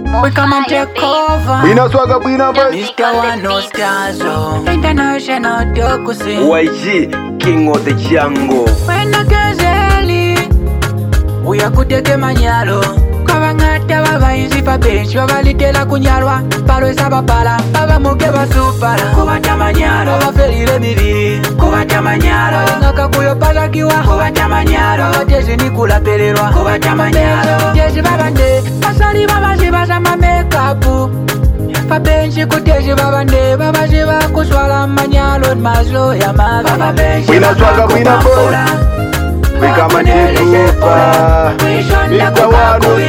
We come and take over. Bwina swagga bwina boy. Mr. One no stars international dokusi. YG King of the Jungle. Wena kezeli uyakuteke manyalo kabangata babayizi fa benshi babalitela kunyalwa palwesa bapala babamuke basupala kubata manyalo bafelire mibiri kubata manyalo ngakakuyo palakiwa kubata manyalo batezi nikula pelelwa kubata manyalo tezi babande basali babazi basama makeup Fabenshi kuteji babande babaji bakuswala manyalo mazlo ya mavi Bwina swagga bwina boy. We come and take over. Mr. One no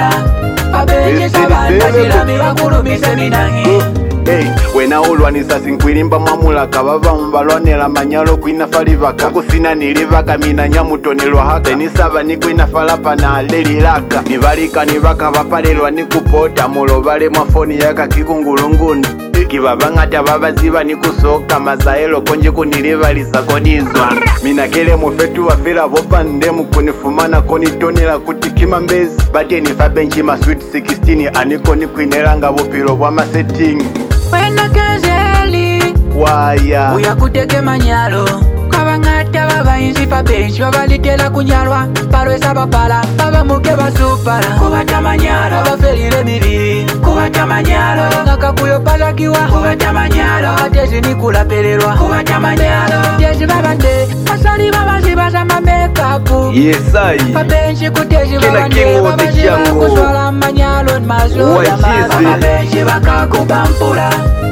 Hey, wena ulwanisa sinkwilimba mwamulaka bavamu balwanela manyalo kwina falivaka kusina nilivaka mina nyamutonelwa haka nisaba nikwina falapa na alelilaka nivalika nivaka vapalelwa nikupota mulobale mwafoni yaka kikungulunguni kibabangata babaziba nikusoka mazaelo konje kunilivalisa konizwa mina kele mufetu wafela vopande mukunifumana konitonela kuti kimambezi bate nifa benchi ma sweet 16 aniko nikwinelanga vopilo vwa masetting Wena kezeli waya uyakuteke manyalo kabangata babayinzi fa benshi babalitela kunyalwa palwesa bapala babamuke basupala kubata manyalo bafelire mibiri kubata manyalo ngakakuyo palakiwa kubata manyalo batezi nikula pelelwa kubata manyalo tezi babande basali babazi basama makeup Yes I fa benshi kuteji babande King of the babazi Jungle. bakuswala manyalo mazlo ya mavi benshi bakakubampula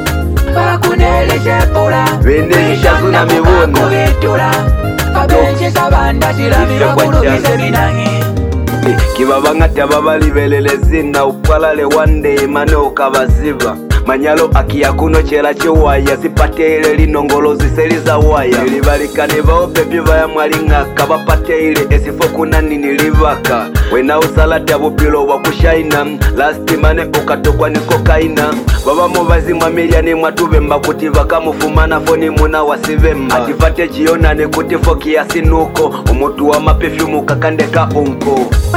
bakuneleshe pula Venesha zuna mibono kubitula abenshi sabanda silamiwa kulumise minangi kibabangata babalivelele zina upwalale one day mano kabaziba manyalo akiya kuno chela chewaya zipatele linongolo ziseliza waya nilibalikane bao bebi vaya mwalingaka bapatele esifo kuna ninilivaka wena usalata bupilo wakushaina last mane ukatokwa niko kaina baba mubazi mwamiliani mwatuvemba kuti vakamufumana foni muna wasivemba ativate jionane kuti foki yasinuko umutu wa mapefyumu kakandeka unko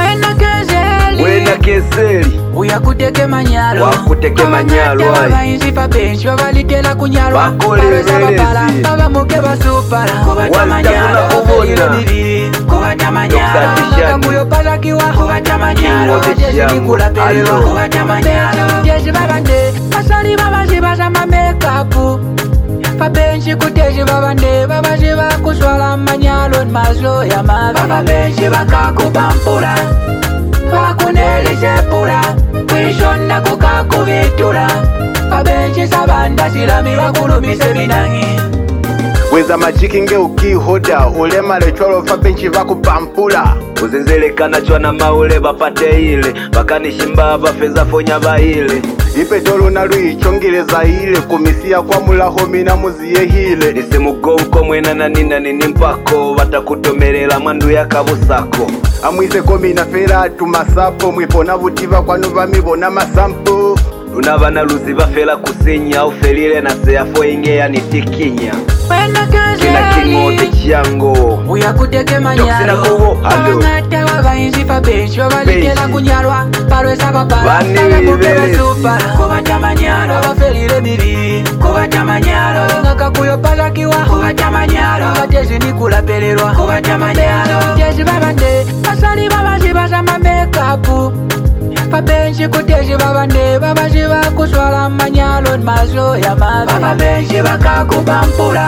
wena kezeli uyakuteke manyalo wakuteke manyalo babayinzi fa benshi babalitela kunyalwa palwesa bapala babamuke basupala kubata manyalo bafelire mibiri kubata manyalo ngakakuyo palakiwa kubata manyalo batezi nikula pelelwa kubata manyalo tezi babande basali babazi basama makeup fa benshi kuteji babande babazi bakuswala manyalo mazlo ya mavi babenshi bakakubampula bakuneleshe pula kwishona kukakubitula abenshi sabanda silamiwa kulumise minangi weza majiki nge ukihoda ulemale chwalo fa benchi vakupampula kuzenzelekana chwana maule bapate ile bakanishimba bafeza fonya baile ipe tolo na luichongileza ile kumisia kwa mulaho mina muziye hile nisimugonko mwena na nina nini mpako batakutomerela mwandu ya kabusako amwise komina fera tumasapo mwipona vutiva kwanu vamivona masampo lunavana luzi bafela kusinya ufelile na seyafo inge ya nitikinya kina King of the Jungle uyakuteke manyalo abangata babayinzi fa benshi babalitela kunyalwa palwesa bapala babamuke basupala kubata manyalo bafelire mibiri kubata manyalo ngakakuyo palakiwa kubata manyalo batezi nikula pelelwa kubata manyalo tezi babande basali babazi basama makeup fa benshi kuteji babande babazi bakuswala manyalo mazlo ya mavi babenshi bakakubampula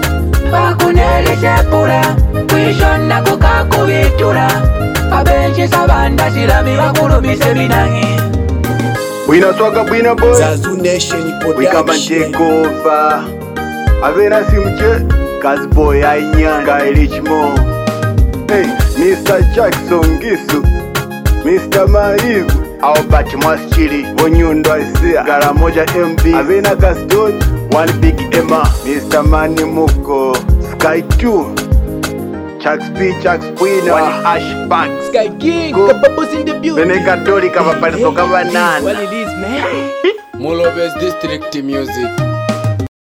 bakuneleshe pula kwishona kukakubitula abenshi sabanda silamiwa kulumise minangi bwina swagga bwina boy. Zazu Nation We come and take over. Avena simche Kazi boy ainyanga ilichmo. Hey, Mr. Jackson Gisu, Mr. Maivu Albert Mwaschili Vonyundo Aisia Gara moja MB Avena Gaston One Big Emma Mr. Mani Muko Sky 2 Chucks P, Chucks Winner One Ash Pack Sky King, the bubbles in the beauty. Bene Catholic Kava Pariso Kava Nana What it is, man? Molovers District Music.